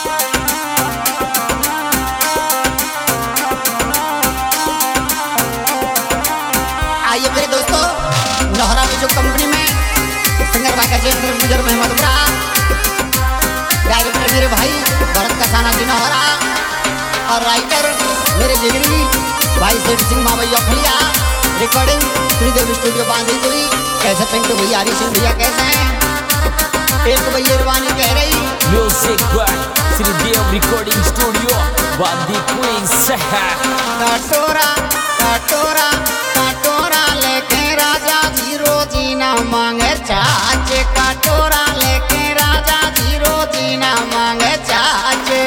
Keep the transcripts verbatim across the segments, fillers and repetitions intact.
आइए मेरे दोस्तों, लोहरा में जो कंपनी में सिंगर भाई गुजर महमद डायरेक्टर मेरे भाई भरत कसाना जी लोहरा और राइटर मेरे जिगरी भाई सेठ सिंह मावैया खलिया, रिकॉर्डिंग श्रीदेव स्टूडियो बांधी हुई। कैसे पिंटू भैया हरी सिंह भैया कैसे हैं? एक भैया रवानी कह रही music by Shridev recording studio Bandhi क्वीन शहर। कटोरा कटोरा कटोरा लेके राजा जी रोजी ना मांगे चाचे, कटोरा लेके राजा जी रोजी ना मांगे चाचे।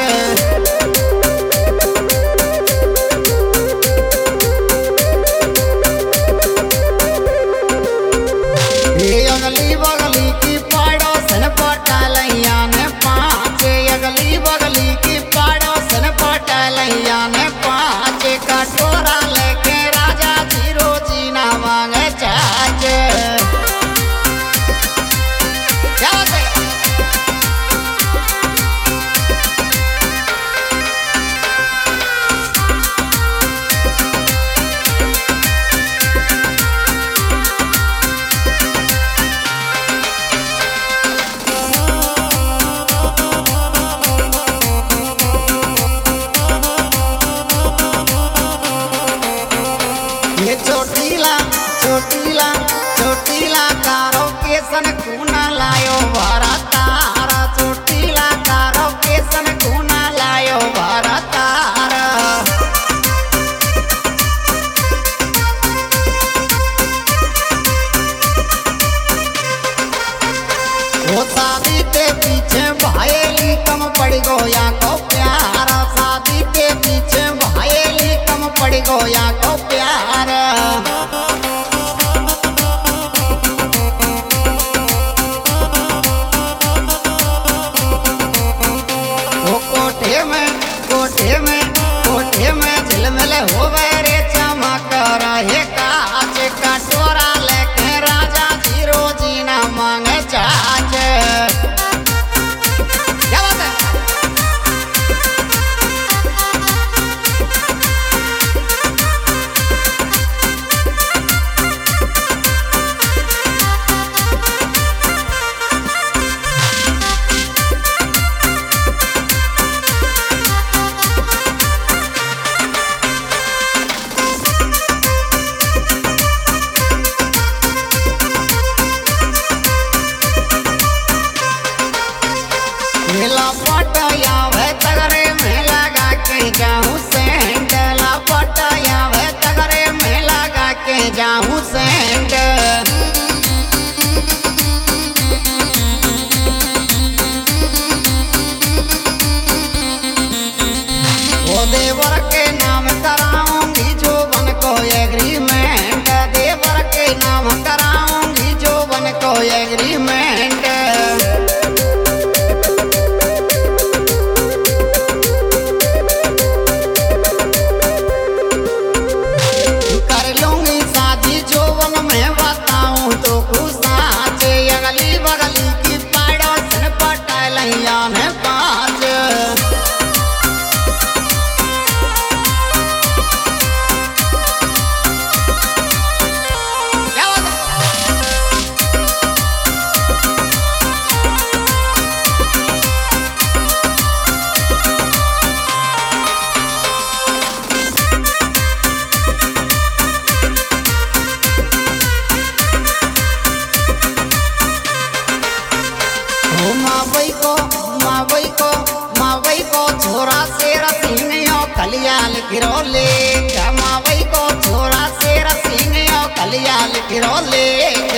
ये अगली बगली की पड़ोसन पटालैया ने पाँच, अगली बगली की पड़ोसन पटालैया ने पाँच, कटोरा लेके राजा जी रोजी ना मांगे चाचे। क्या बात है? ये चोटीला चोटीला चोटीला कारो केसन खूना लायो भरा तारा, चोटीला कारो केसन खूना लायो भरा तारा। वो शादी के पीछे भाईली कम पड़ गोया को प्यारा, शादी के पीछे भाईली कम पड़ गोया को प्यारा। वो कोठे में कोठे में कोठे में झिलमिल होवे रे चमक रहे काच, कटोरा लेके राजा जी रोजी ना मांगे चाचे। क्या बात है? मेला पटाया वे तगरे में लगा के जाऊं सेंट, ला पटाया वे तगरे में लगा के जाऊं सेंट। वो देवर के नाम कराऊंगी जो बन को एग्रीमेंट, देवर के नाम कराऊंगी जो बन को एग्रीमेंट। अगली बगली की पड़ोसन पटालैया ने पाँच। क्या बात है? मावई को मावई को मावई को छोरा से रसीनियो कलियाल गिरोले, मावई को छोरा से रसीनियो कलियाल गिरोले।